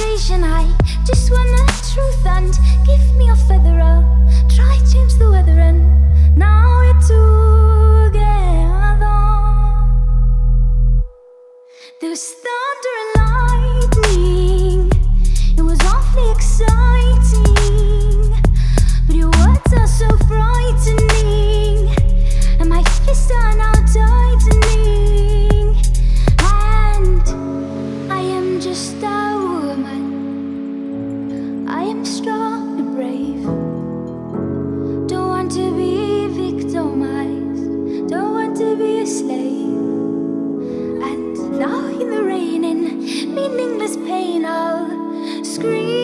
conversation. I just want the truth and give me a feather. I'll try change the weather and now we're together. There was thunder and lightning. It was awfully exciting, but your words are so frightening, and my fists are now tightening. And I am just a woman. I am strong and brave. Don't want to be victimized. Don't want to be a slave. And now in the rain, in meaningless pain, I'll scream.